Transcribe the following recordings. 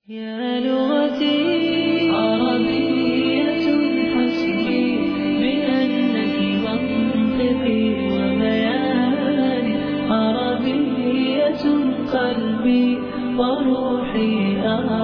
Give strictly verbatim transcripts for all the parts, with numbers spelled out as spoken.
يا لغتي عربية حسبي بأنك منطقي وبياني عربية قلبي وروحي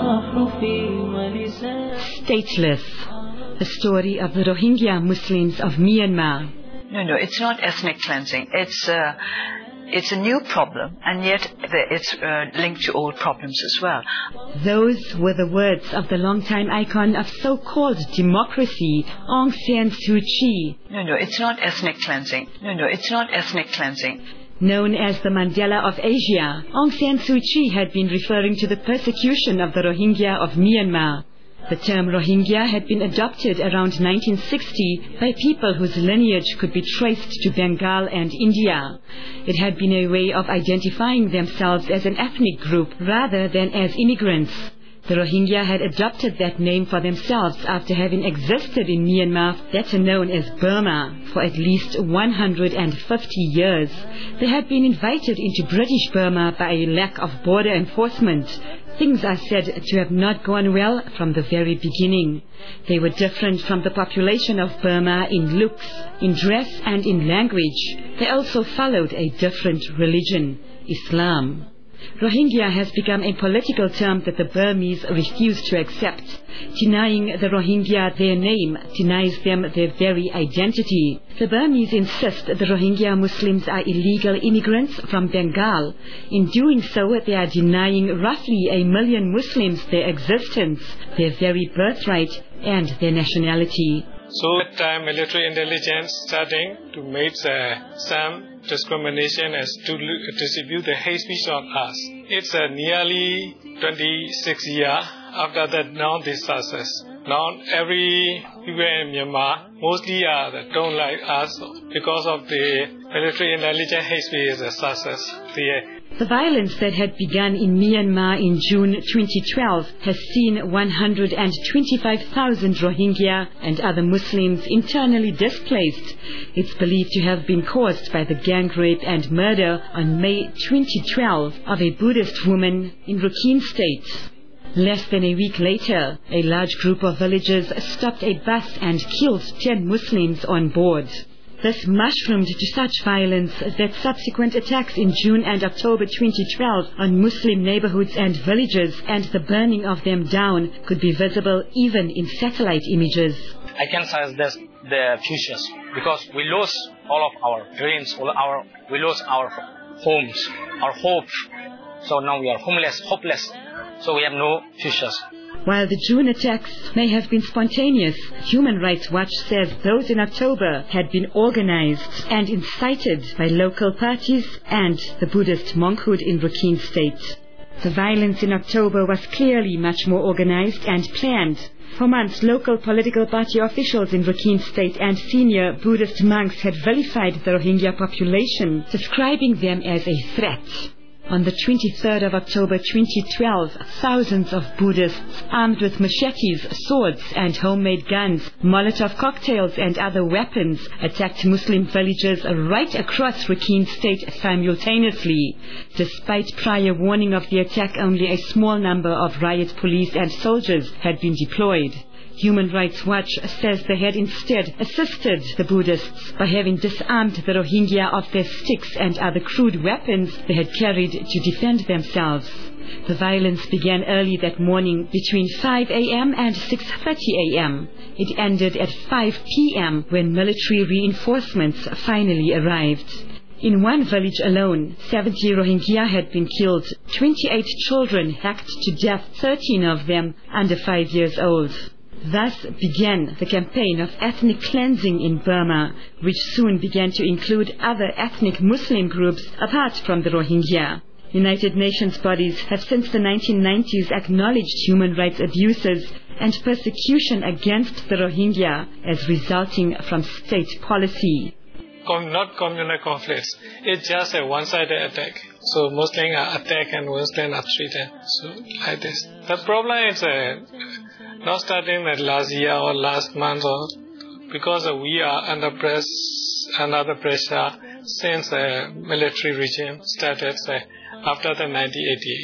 أحرفي ولساني. Stateless, the story of the Rohingya Muslims of Myanmar. No, no, it's not ethnic cleansing. It's uh, it's a new problem, and yet it's uh, linked to old problems as well. Those were the words of the longtime icon of so-called democracy, Aung San Suu Kyi. No, no, it's not ethnic cleansing. No, no, it's not ethnic cleansing. Known as the Mandela of Asia, Aung San Suu Kyi had been referring to the persecution of the Rohingya of Myanmar. The term Rohingya had been adopted around nineteen sixty by people whose lineage could be traced to Bengal and India. It had been a way of identifying themselves as an ethnic group rather than as immigrants. The Rohingya had adopted that name for themselves after having existed in Myanmar, better known as Burma, for at least one hundred fifty years. They had been invited into British Burma by a lack of border enforcement. Things are said to have not gone well from the very beginning. They were different from the population of Burma in looks, in dress and in language. They also followed a different religion, Islam. Rohingya has become a political term that the Burmese refuse to accept. Denying the Rohingya their name denies them their very identity. The Burmese insist the Rohingya Muslims are illegal immigrants from Bengal. In doing so, they are denying roughly a million Muslims their existence, their very birthright and their nationality. So at time military intelligence starting to make uh, some discrimination as to distribute the hate speech on us. It's uh, nearly twenty-six years after that now this success. Now every people in Myanmar mostly uh, don't like us because of the military intelligence hate speech is a success. The, The violence that had begun in Myanmar in June twenty twelve has seen one hundred twenty-five thousand Rohingya and other Muslims internally displaced. It's believed to have been caused by the gang rape and murder on May twenty twelve of a Buddhist woman in Rakhine State. Less than a week later, a large group of villagers stopped a bus and killed ten Muslims on board. This mushroomed to such violence that subsequent attacks in June and October twenty twelve on Muslim neighborhoods and villages and the burning of them down could be visible even in satellite images. I can suggest the futures because we lost all of our dreams, all our we lost our homes, our hope. So now we are homeless, hopeless. So we have no futures. While the June attacks may have been spontaneous, Human Rights Watch says those in October had been organized and incited by local parties and the Buddhist monkhood in Rakhine State. The violence in October was clearly much more organized and planned. For months, local political party officials in Rakhine State and senior Buddhist monks had vilified the Rohingya population, describing them as a threat. On the twenty-third of October twenty twelve, thousands of Buddhists armed with machetes, swords and homemade guns, Molotov cocktails and other weapons attacked Muslim villages right across Rakhine State simultaneously. Despite prior warning of the attack, only a small number of riot police and soldiers had been deployed. Human Rights Watch says they had instead assisted the Buddhists by having disarmed the Rohingya of their sticks and other crude weapons they had carried to defend themselves. The violence began early that morning between five a.m. and six thirty a.m. It ended at five p.m. when military reinforcements finally arrived. In one village alone, seventy Rohingya had been killed, twenty-eight children hacked to death, thirteen of them under five years old. Thus began the campaign of ethnic cleansing in Burma, which soon began to include other ethnic Muslim groups apart from the Rohingya. United Nations bodies have since the nineteen nineties acknowledged human rights abuses and persecution against the Rohingya as resulting from state policy. Not communal conflicts. It's just a one-sided attack. So Muslims are attacked and Muslims are treated. So like this. The problem is uh, not starting at last year or last month, or because uh, we are under press, under pressure since the uh, military regime started uh, after the nineteen eighty-eight.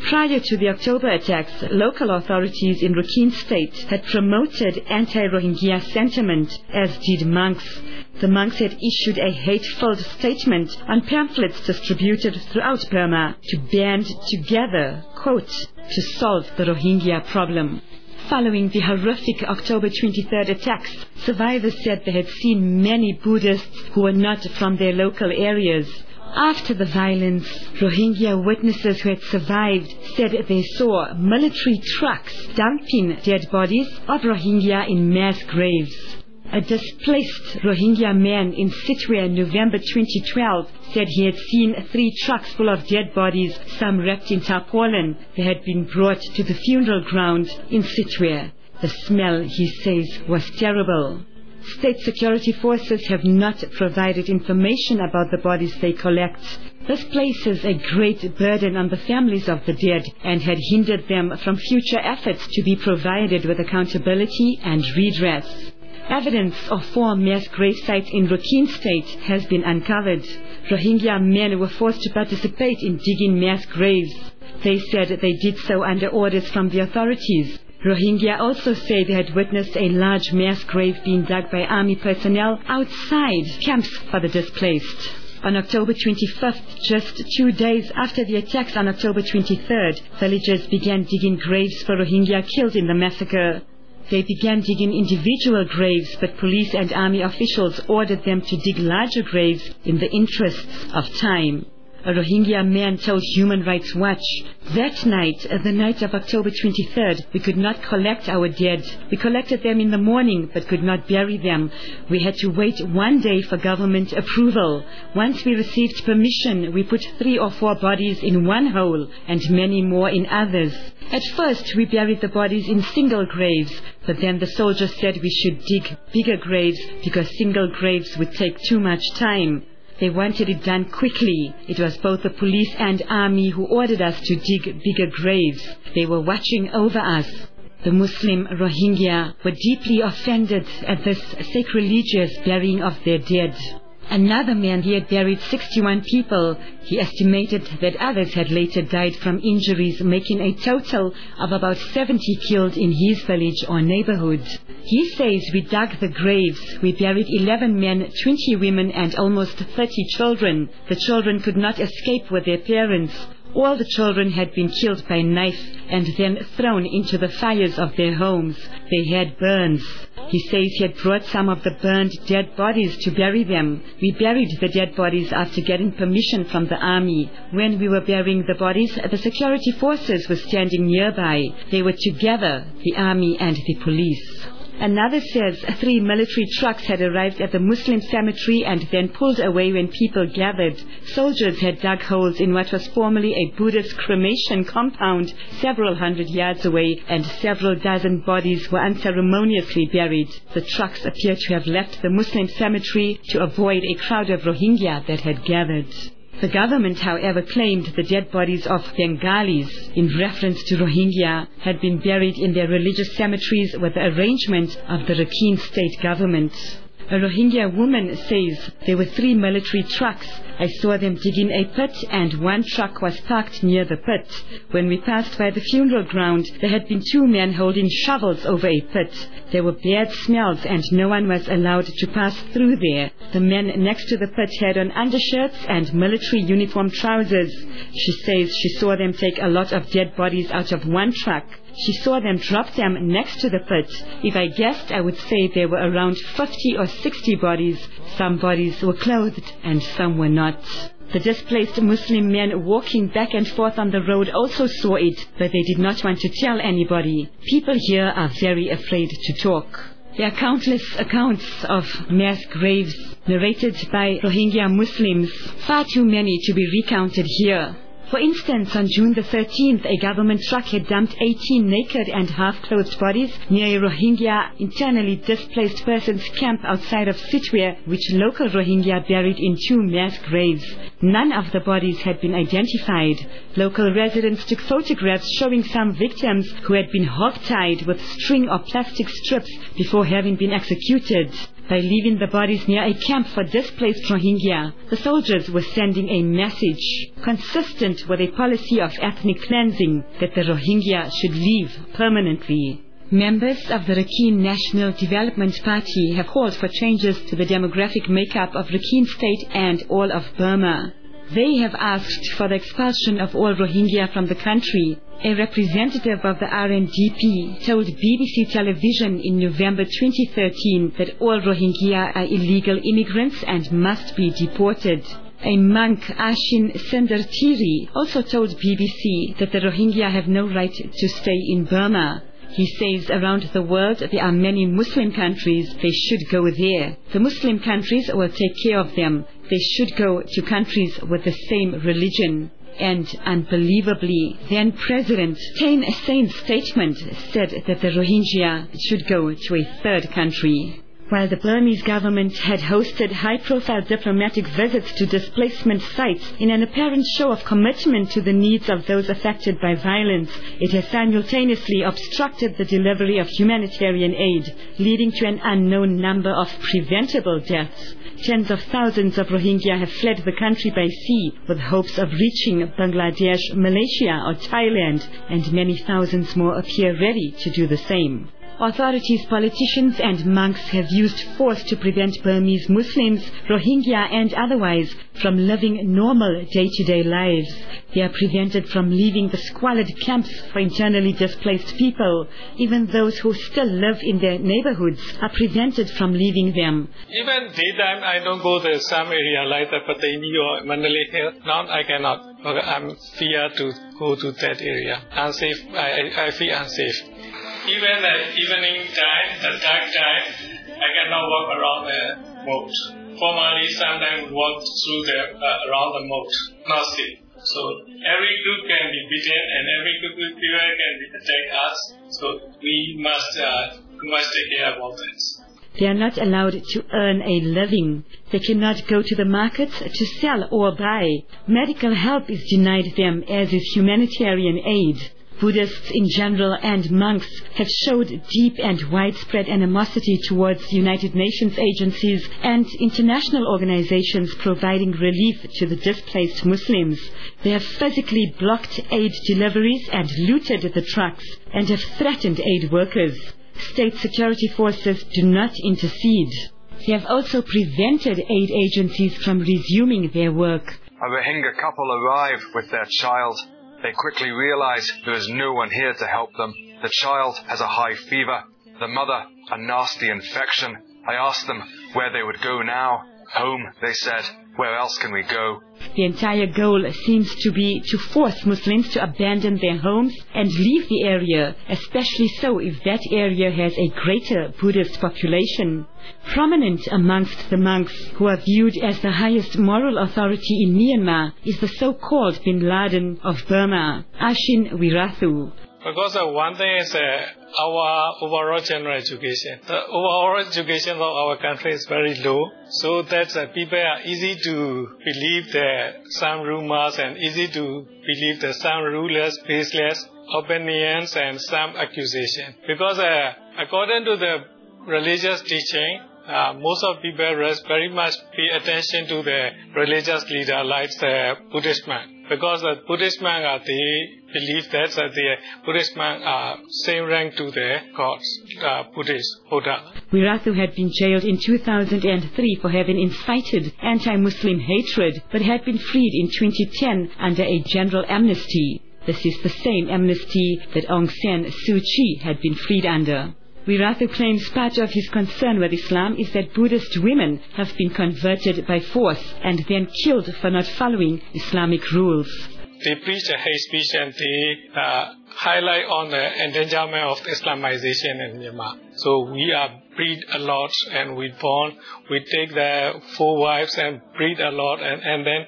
Prior to the October attacks, local authorities in Rakhine State had promoted anti-Rohingya sentiment, as did monks. The monks had issued a hate-filled statement on pamphlets distributed throughout Burma to band together, quote, to solve the Rohingya problem. Following the horrific October twenty-third attacks, survivors said they had seen many Buddhists who were not from their local areas. After the violence, Rohingya witnesses who had survived said they saw military trucks dumping dead bodies of Rohingya in mass graves. A displaced Rohingya man in Sitwe in November twenty twelve said he had seen three trucks full of dead bodies, some wrapped in tarpaulin. They had been brought to the funeral ground in Sitwe. The smell, he says, was terrible. State security forces have not provided information about the bodies they collect. This places a great burden on the families of the dead and had hindered them from future efforts to be provided with accountability and redress. Evidence of four mass grave sites in Rakhine State has been uncovered. Rohingya men were forced to participate in digging mass graves. They said they did so under orders from the authorities. Rohingya also say they had witnessed a large mass grave being dug by army personnel outside camps for the displaced. On October twenty-fifth, just two days after the attacks on October twenty-third, villagers began digging graves for Rohingya killed in the massacre. They began digging individual graves, but police and army officials ordered them to dig larger graves in the interests of time. A Rohingya man told Human Rights Watch, that night, the night of October twenty-third, we could not collect our dead. We collected them in the morning, but could not bury them. We had to wait one day for government approval. Once we received permission, we put three or four bodies in one hole and many more in others. At first, we buried the bodies in single graves, but then the soldiers said we should dig bigger graves because single graves would take too much time. They wanted it done quickly. It was both the police and army who ordered us to dig bigger graves. They were watching over us. The Muslim Rohingya were deeply offended at this sacrilegious burying of their dead. Another man, he had buried sixty-one people. He estimated that others had later died from injuries, making a total of about seventy killed in his village or neighborhood. He says, we dug the graves. We buried eleven men, twenty women, and almost thirty children. The children could not escape with their parents. All the children had been killed by knife and then thrown into the fires of their homes. They had burns. He says he had brought some of the burned dead bodies to bury them. We buried the dead bodies after getting permission from the army. When we were burying the bodies, the security forces were standing nearby. They were together, the army and the police. Another says three military trucks had arrived at the Muslim cemetery and then pulled away when people gathered. Soldiers had dug holes in what was formerly a Buddhist cremation compound several hundred yards away, and several dozen bodies were unceremoniously buried. The trucks appear to have left the Muslim cemetery to avoid a crowd of Rohingya that had gathered. The government, however, claimed the dead bodies of Bengalis, in reference to Rohingya, had been buried in their religious cemeteries with the arrangement of the Rakhine State government. A Rohingya woman says there were three military trucks. I saw them digging a pit and one truck was parked near the pit. When we passed by the funeral ground, there had been two men holding shovels over a pit. There were bad smells and no one was allowed to pass through there. The men next to the pit had on undershirts and military uniform trousers. She says she saw them take a lot of dead bodies out of one truck. She saw them drop them next to the pit. If I guessed, I would say there were around fifty or sixty bodies. Some bodies were clothed and some were not. The displaced Muslim men walking back and forth on the road also saw it, but they did not want to tell anybody. People here are very afraid to talk. There are countless accounts of mass graves narrated by Rohingya Muslims, far too many to be recounted here. For instance, on June the thirteenth, a government truck had dumped eighteen naked and half-clothed bodies near a Rohingya internally displaced persons camp outside of Sitwe, which local Rohingya buried in two mass graves. None of the bodies had been identified. Local residents took photographs showing some victims who had been hog-tied with string or plastic strips before having been executed. By leaving the bodies near a camp for displaced Rohingya, the soldiers were sending a message consistent with a policy of ethnic cleansing that the Rohingya should leave permanently. Members of the Rakhine National Development Party have called for changes to the demographic makeup of Rakhine State and all of Burma. They have asked for the expulsion of all Rohingya from the country. A representative of the R N D P told B B C television in November twenty thirteen that all Rohingya are illegal immigrants and must be deported. A monk, Ashin Sendartiri, also told B B C that the Rohingya have no right to stay in Burma. He says around the world there are many Muslim countries. They should go there. The Muslim countries will take care of them. They should go to countries with the same religion. And unbelievably, then President Thein Sein's statement said that the Rohingya should go to a third country. While the Burmese government had hosted high-profile diplomatic visits to displacement sites in an apparent show of commitment to the needs of those affected by violence, it has simultaneously obstructed the delivery of humanitarian aid, leading to an unknown number of preventable deaths. Tens of thousands of Rohingya have fled the country by sea with hopes of reaching Bangladesh, Malaysia or Thailand, and many thousands more appear ready to do the same. Authorities, politicians and monks have used force to prevent Burmese Muslims, Rohingya and otherwise from living normal day-to-day lives. They are prevented from leaving the squalid camps for internally displaced people. Even those who still live in their neighborhoods are prevented from leaving them. Even daytime, I don't go to some area like the Patani or Mandalay Hill. Now I cannot. I'm fear to go to that area. Unsafe. I, I feel unsafe. Even the evening time, the dark time, I cannot walk around the moat. Formerly, sometimes walk through the uh, around the moat, not safe. So every group can be beaten, and every group people can be attack us. So we must uh, we must take care about this. They are not allowed to earn a living. They cannot go to the markets to sell or buy. Medical help is denied them, as is humanitarian aid. Buddhists in general and monks have showed deep and widespread animosity towards United Nations agencies and international organizations providing relief to the displaced Muslims. They have physically blocked aid deliveries and looted the trucks and have threatened aid workers. State security forces do not intercede. They have also prevented aid agencies from resuming their work. A Rohingya couple arrive with their child. They quickly realize there is no one here to help them. The child has a high fever. The mother, a nasty infection. I asked them where they would go now. Home, they said. Where else can we go? The entire goal seems to be to force Muslims to abandon their homes and leave the area, especially so if that area has a greater Buddhist population. Prominent amongst the monks, who are viewed as the highest moral authority in Myanmar, is the so-called Bin Laden of Burma, Ashin Wirathu. Because uh, one thing is uh, our overall general education. The overall education of our country is very low, so that uh, people are easy to believe the some rumors and easy to believe the some rulers, baseless opinions and some accusation. Because uh, according to the religious teaching, uh, most of people very much pay attention to the religious leader like the Buddhist monk. Because the Buddhist monks, uh, they believe that uh, the Buddhist monks are same rank to the gods, uh, Buddhist, Buddha. Wirathu had been jailed in two thousand three for having incited anti-Muslim hatred, but had been freed in twenty ten under a general amnesty. This is the same amnesty that Aung San Suu Kyi had been freed under. Wirathu claims part of his concern with Islam is that Buddhist women have been converted by force and then killed for not following Islamic rules. They preach a hate speech and they uh, highlight on the endangerment of Islamization in Myanmar. So we are breed a lot and we born, we take the four wives and breed a lot and, and then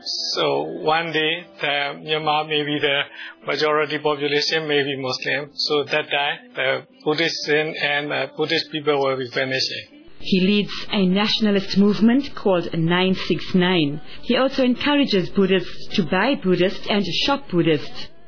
so one day the Myanmar maybe the majority population may be Muslim. So that time the Buddhist and uh, Buddhist people will be vanishing. He leads a nationalist movement called nine six nine. He also encourages Buddhists to buy Buddhist and shop Buddhist.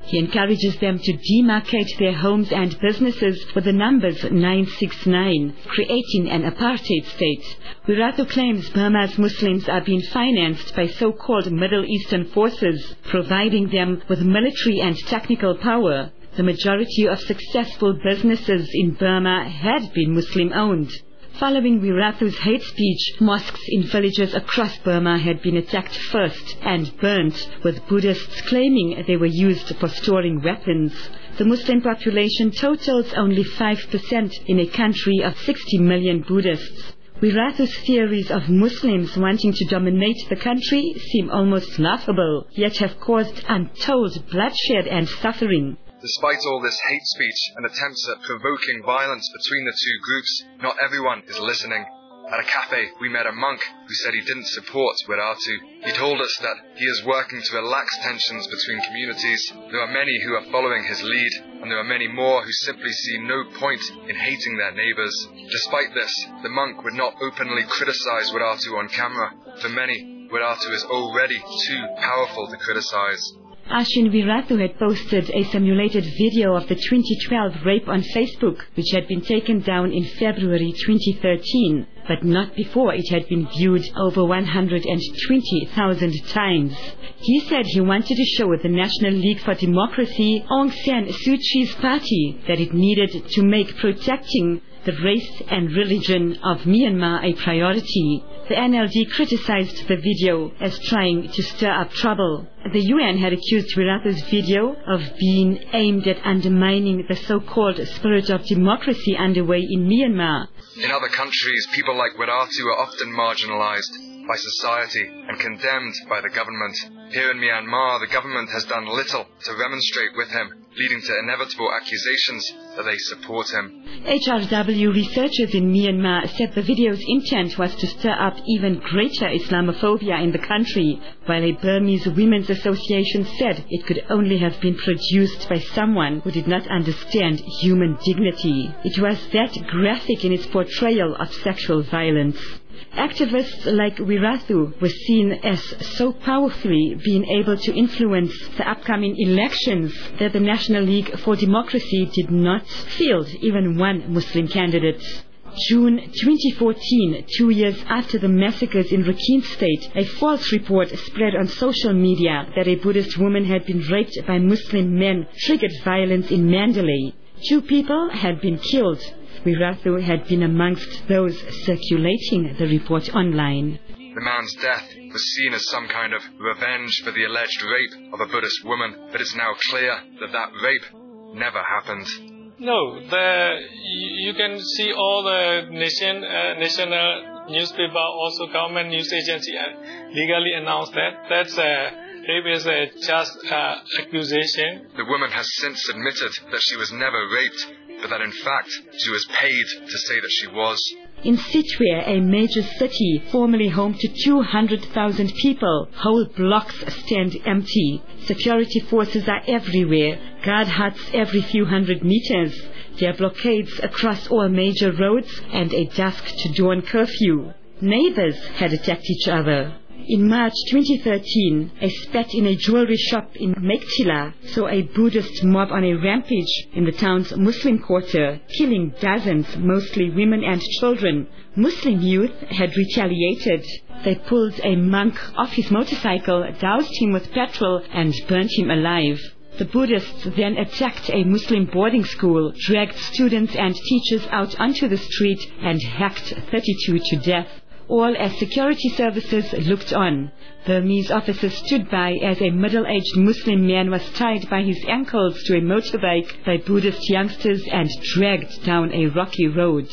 He encourages them to demarcate their homes and businesses with the numbers nine six nine, creating an apartheid state. Wirathu claims Burma's Muslims are being financed by so-called Middle Eastern forces, providing them with military and technical power. The majority of successful businesses in Burma had been Muslim-owned. Following Wirathu's hate speech, mosques in villages across Burma had been attacked first and burnt, with Buddhists claiming they were used for storing weapons. The Muslim population totals only five percent in a country of sixty million Buddhists. Wirathu's theories of Muslims wanting to dominate the country seem almost laughable, yet have caused untold bloodshed and suffering. Despite all this hate speech and attempts at provoking violence between the two groups, not everyone is listening. At a cafe, we met a monk who said he didn't support Wirathu. He told us that he is working to relax tensions between communities. There are many who are following his lead, and there are many more who simply see no point in hating their neighbours. Despite this, the monk would not openly criticise Wirathu on camera. For many, Wirathu is already too powerful to criticise. Ashwin Wirathu had posted a simulated video of the twenty twelve rape on Facebook, which had been taken down in February twenty thirteen, but not before it had been viewed over one hundred twenty thousand times. He said he wanted to show the National League for Democracy, Aung San Suu Kyi's party, that it needed to make protecting the race and religion of Myanmar a priority. The N L D criticized the video as trying to stir up trouble. The U N had accused Wirathu's video of being aimed at undermining the so-called spirit of democracy underway in Myanmar. In other countries, people like Wirathu are often marginalized by society and condemned by the government. Here in Myanmar, the government has done little to remonstrate with him, leading to inevitable accusations that they support him. H R W researchers in Myanmar said the video's intent was to stir up even greater Islamophobia in the country, while a Burmese women's association said it could only have been produced by someone who did not understand human dignity. It was that graphic in its portrayal of sexual violence. Activists like Wirathu were seen as so powerfully being able to influence the upcoming elections that the National League for Democracy did not field even one Muslim candidate. June twenty fourteen, two years after the massacres in Rakhine State, a false report spread on social media that a Buddhist woman had been raped by Muslim men triggered violence in Mandalay. Two people had been killed. Wirathu had been amongst those circulating the report online. The man's death was seen as some kind of revenge for the alleged rape of a Buddhist woman, but it's now clear that that rape never happened. No, the you can see all the nation, uh, national newspaper, also government news agency uh, legally announced that. That's a rape is a just uh, accusation. The woman has since admitted that she was never raped, but that in fact she was paid to say that she was. In Sitwe, a major city formerly home to two hundred thousand people, whole blocks stand empty. Security forces are everywhere, guard huts every few hundred meters. There are blockades across all major roads and a dusk to dawn curfew. Neighbors had attacked each other. In March twenty thirteen, a spat in a jewelry shop in Meiktila saw a Buddhist mob on a rampage in the town's Muslim quarter, killing dozens, mostly women and children. Muslim youth had retaliated. They pulled a monk off his motorcycle, doused him with petrol, and burnt him alive. The Buddhists then attacked a Muslim boarding school, dragged students and teachers out onto the street, and hacked thirty-two to death. All as security services looked on. Burmese officers stood by as a middle-aged Muslim man was tied by his ankles to a motorbike by Buddhist youngsters and dragged down a rocky road.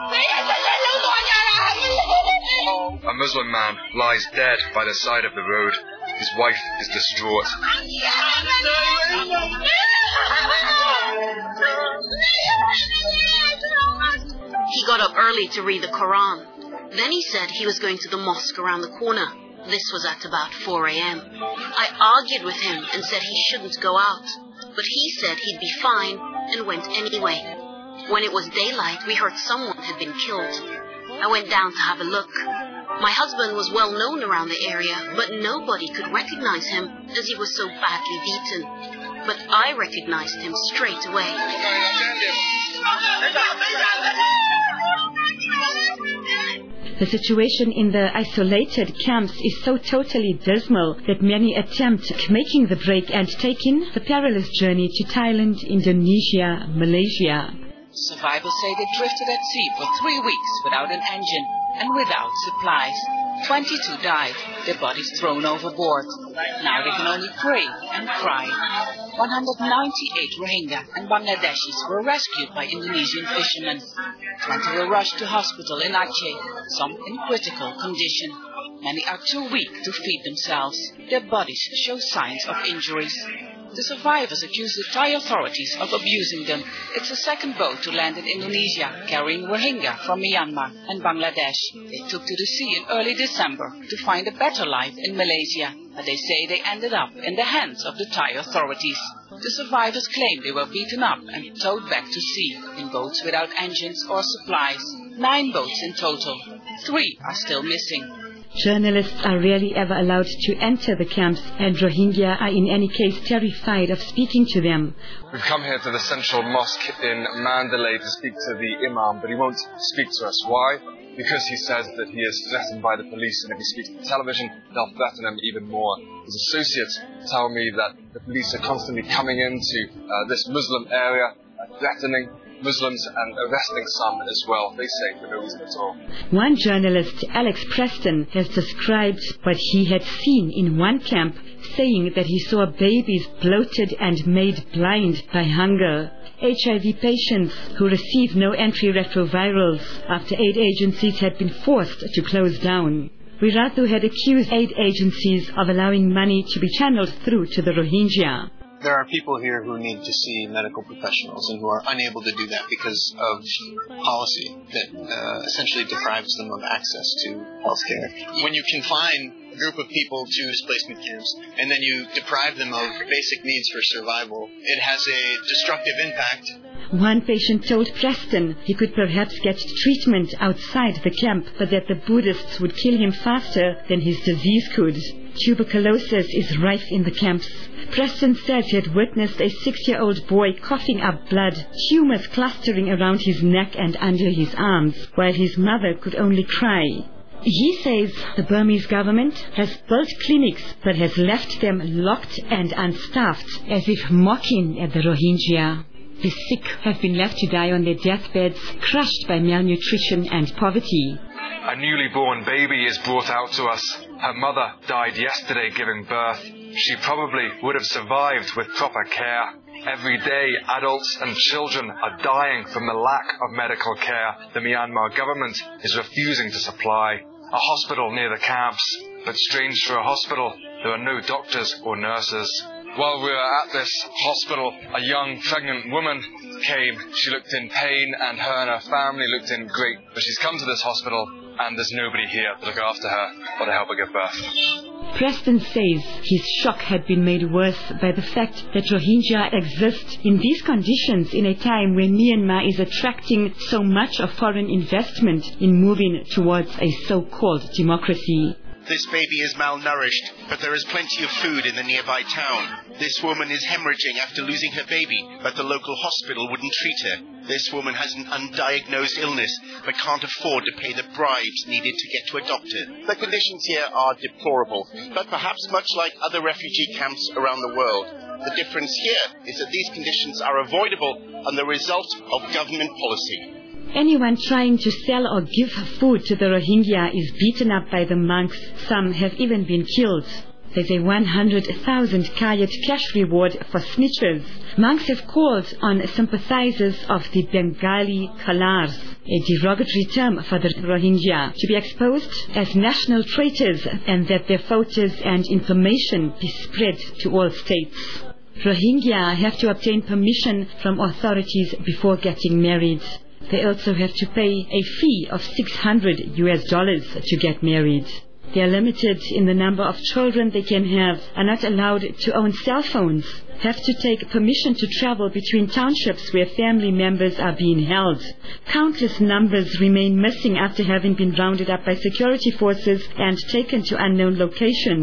A Muslim man lies dead by the side of the road. His wife is distraught. He got up early to read the Quran. Then he said he was going to the mosque around the corner. This was at about four a.m. I argued with him and said he shouldn't go out, but he said he'd be fine and went anyway. When it was daylight, we heard someone had been killed. I went down to have a look. My husband was well known around the area, but nobody could recognize him as he was so badly beaten. but I recognized him straight away. The situation in the isolated camps is so totally dismal that many attempt making the break and taking the perilous journey to Thailand, Indonesia, Malaysia. Survivors say they drifted at sea for three weeks without an engine and without supplies. twenty-two died, their bodies thrown overboard. Now they can only pray and cry. one hundred ninety-eight Rohingya and Bangladeshis were rescued by Indonesian fishermen. twenty were rushed to hospital in Aceh, some in critical condition. Many are too weak to feed themselves. Their bodies show signs of injuries. The survivors accuse the Thai authorities of abusing them. It's the second boat to land in Indonesia, carrying Rohingya from Myanmar and Bangladesh. They took to the sea in early December to find a better life in Malaysia, but they say they ended up in the hands of the Thai authorities. The survivors claim they were beaten up and towed back to sea in boats without engines or supplies. Nine boats in total. Three are still missing. Journalists are rarely ever allowed to enter the camps, and Rohingya are in any case terrified of speaking to them. We've come here to the central mosque in Mandalay to speak to the imam, but he won't speak to us. Why? Because he says that he is threatened by the police, and if he speaks to television, they'll threaten him even more. His associates tell me that the police are constantly coming into uh, this Muslim area, uh, threatening Muslims and arresting some as well, they say, for no reason at all. One journalist, Alex Preston, has described what he had seen in one camp, saying that he saw babies bloated and made blind by hunger. H I V patients who receive no antiretrovirals after aid agencies had been forced to close down. Wirathu had accused aid agencies of allowing money to be channeled through to the Rohingya. There are people here who need to see medical professionals and who are unable to do that because of policy that uh, essentially deprives them of access to healthcare. When you confine a group of people to displacement camps and then you deprive them of basic needs for survival, it has a destructive impact. One patient told Preston he could perhaps get treatment outside the camp, but that the Buddhists would kill him faster than his disease could. Tuberculosis is rife in the camps. Preston says he had witnessed a six-year-old boy coughing up blood, tumors clustering around his neck and under his arms, while his mother could only cry. He says the Burmese government has built clinics but has left them locked and unstaffed, as if mocking at the Rohingya. The sick have been left to die on their deathbeds, crushed by malnutrition and poverty. A newly born baby is brought out to us. Her mother died yesterday giving birth. She probably would have survived with proper care. Every day, adults and children are dying from the lack of medical care the Myanmar government is refusing to supply. A hospital near the camps, but strange for a hospital, there are no doctors or nurses. While we were at this hospital, a young pregnant woman came. She looked in pain, and her and her family looked in great. But she's come to this hospital, and there's nobody here to look after her or to help her give birth. Preston says his shock had been made worse by the fact that Rohingya exist in these conditions in a time when Myanmar is attracting so much of foreign investment in moving towards a so-called democracy. This baby is malnourished, but there is plenty of food in the nearby town. This woman is hemorrhaging after losing her baby, but the local hospital wouldn't treat her. This woman has an undiagnosed illness, but can't afford to pay the bribes needed to get to a doctor. The conditions here are deplorable, but perhaps much like other refugee camps around the world, the difference here is that these conditions are avoidable and the result of government policy. Anyone trying to sell or give food to the Rohingya is beaten up by the monks. Some have even been killed. There's a one hundred thousand kyat cash reward for snitches. Monks have called on sympathizers of the Bengali Kalars, a derogatory term for the Rohingya, to be exposed as national traitors and that their photos and information be spread to all states. Rohingya have to obtain permission from authorities before getting married. They also have to pay a fee of six hundred U S dollars to get married. They are limited in the number of children they can have, are not allowed to own cell phones, have to take permission to travel between townships where family members are being held. Countless numbers remain missing after having been rounded up by security forces and taken to unknown locations.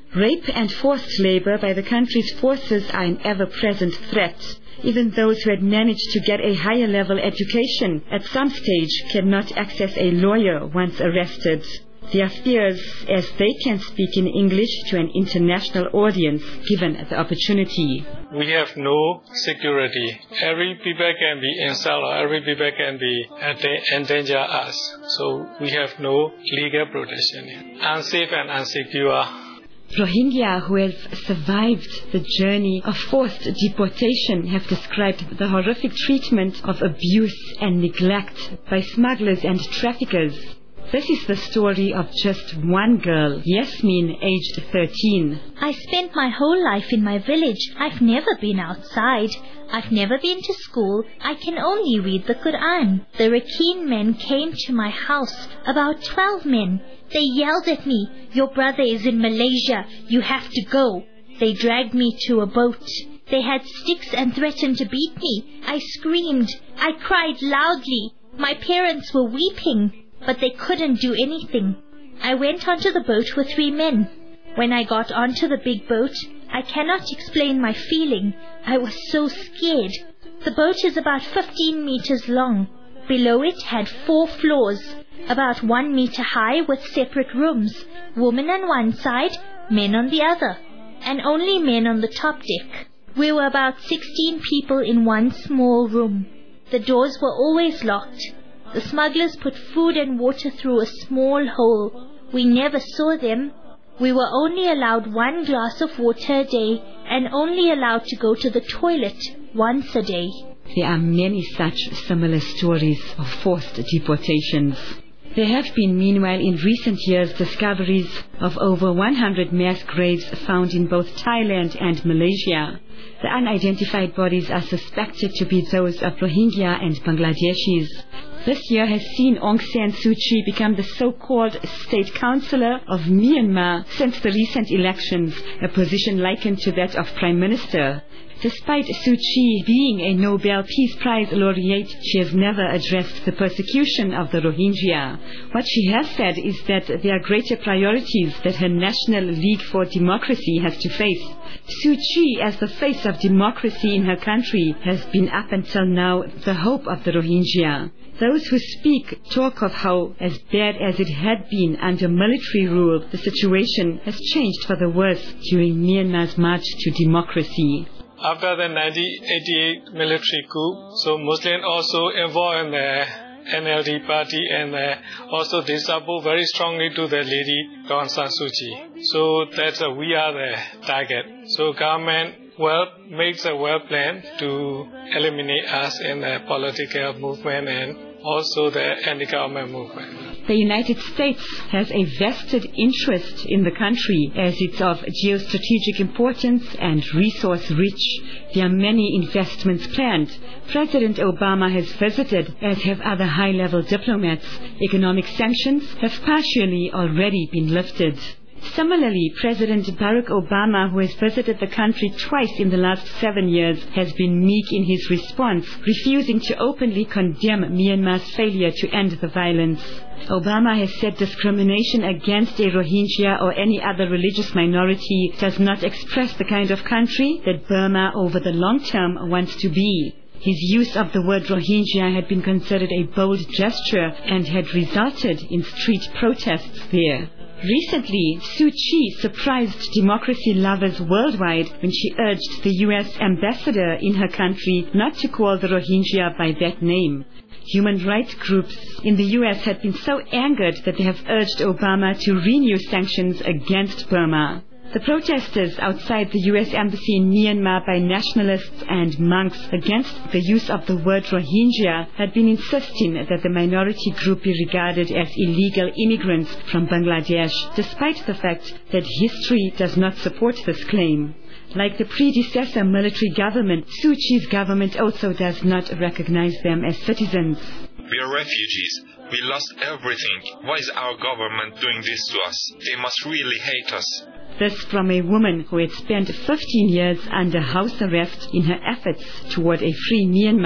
Rape and forced labor by the country's forces are an ever-present threat. Even those who had managed to get a higher level education at some stage cannot access a lawyer once arrested. Their fears as they can speak in English to an international audience given the opportunity. We have no security. Every people can be insult or every people can be endanger us. So we have no legal protection. Unsafe and unsecure. Rohingya who have survived the journey of forced deportation have described the horrific treatment of abuse and neglect by smugglers and traffickers. This is the story of just one girl, Yasmin, aged thirteen. I spent my whole life in my village. I've never been outside. I've never been to school. I can only read the Quran. The Rakhine men came to my house, about twelve men. They yelled at me, "Your brother is in Malaysia. You have to go." They dragged me to a boat. They had sticks and threatened to beat me. I screamed. I cried loudly. My parents were weeping, but they couldn't do anything. I went onto the boat with three men. When I got onto the big boat, I cannot explain my feeling. I was so scared. The boat is about fifteen meters long. Below it had four floors, about one meter high with separate rooms, women on one side, men on the other, and only men on the top deck. We were about sixteen people in one small room. The doors were always locked. The smugglers put food and water through a small hole. We never saw them. We were only allowed one glass of water a day and only allowed to go to the toilet once a day. There are many such similar stories of forced deportations. There have been, meanwhile, in recent years, discoveries of over one hundred mass graves found in both Thailand and Malaysia. The unidentified bodies are suspected to be those of Rohingya and Bangladeshis. This year has seen Aung San Suu Kyi become the so-called state councillor of Myanmar since the recent elections, a position likened to that of Prime Minister. Despite Suu Kyi being a Nobel Peace Prize laureate, she has never addressed the persecution of the Rohingya. What she has said is that there are greater priorities that her National League for Democracy has to face. Suu Kyi, as the face of democracy in her country, has been up until now the hope of the Rohingya. Those who speak talk of how, as bad as it had been under military rule, the situation has changed for the worse during Myanmar's march to democracy. After the nineteen eighty-eight military coup, so Muslims also involved in the N L D party and uh, also they support very strongly to the lady Aung San Suu Kyi. So that's uh, we are the target. So government well makes a well plan to eliminate us in the political movement and also the anti-government movement. The United States has a vested interest in the country as it's of geostrategic importance and resource-rich. There are many investments planned. President Obama has visited, as have other high-level diplomats. Economic sanctions have partially already been lifted. Similarly, President Barack Obama, who has visited the country twice in the last seven years, has been meek in his response, refusing to openly condemn Myanmar's failure to end the violence. Obama has said discrimination against a Rohingya or any other religious minority does not express the kind of country that Burma over the long term wants to be. His use of the word Rohingya had been considered a bold gesture and had resulted in street protests there. Recently, Suu Kyi surprised democracy lovers worldwide when she urged the U S ambassador in her country not to call the Rohingya by that name. Human rights groups in the U S had been so angered that they have urged Obama to renew sanctions against Burma. The protesters outside the U S embassy in Myanmar by nationalists and monks against the use of the word Rohingya had been insisting that the minority group be regarded as illegal immigrants from Bangladesh, despite the fact that history does not support this claim. Like the predecessor military government, Suu Kyi's government also does not recognize them as citizens. We are refugees. We lost everything. Why is our government doing this to us? They must really hate us. This from a woman who had spent fifteen years under house arrest in her efforts toward a free Myanmar.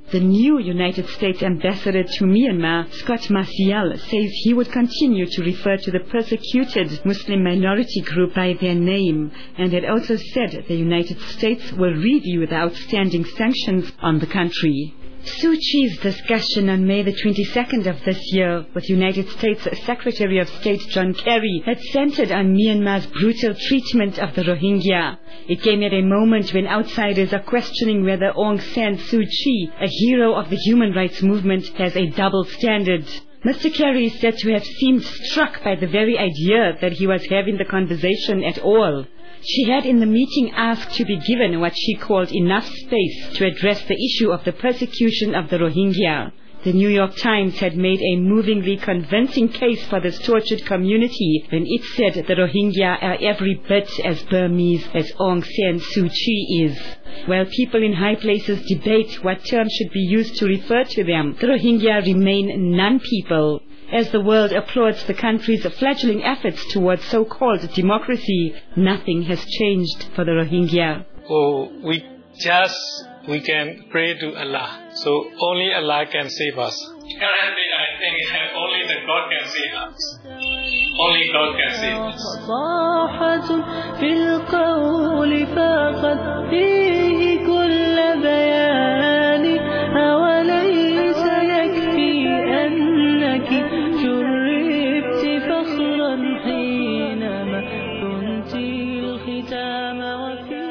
The new United States ambassador to Myanmar, Scott Marcial, says he would continue to refer to the persecuted Muslim minority group by their name, and had also said the United States will review the outstanding sanctions on the country. Suu Kyi's discussion on May the twenty-second of this year with United States Secretary of State John Kerry had centered on Myanmar's brutal treatment of the Rohingya. It came at a moment when outsiders are questioning whether Aung San Suu Kyi, a hero of the human rights movement, has a double standard. Mister Kerry is said to have seemed struck by the very idea that he was having the conversation at all. She had in the meeting asked to be given what she called enough space to address the issue of the persecution of the Rohingya. The New York Times had made a movingly convincing case for this tortured community when it said the Rohingya are every bit as Burmese as Aung San Suu Kyi is. While people in high places debate what term should be used to refer to them, the Rohingya remain non-people. As the world applauds the country's fledgling efforts towards so-called democracy, nothing has changed for the Rohingya. Oh, we just, we can pray to Allah. So only Allah can save us. Currently, I think only the God can save us. Only God can save us. صاحة في القول فقد فيه كل بيان أوليس يكفي أنك جربت فخرا حينما كنت الختام وفي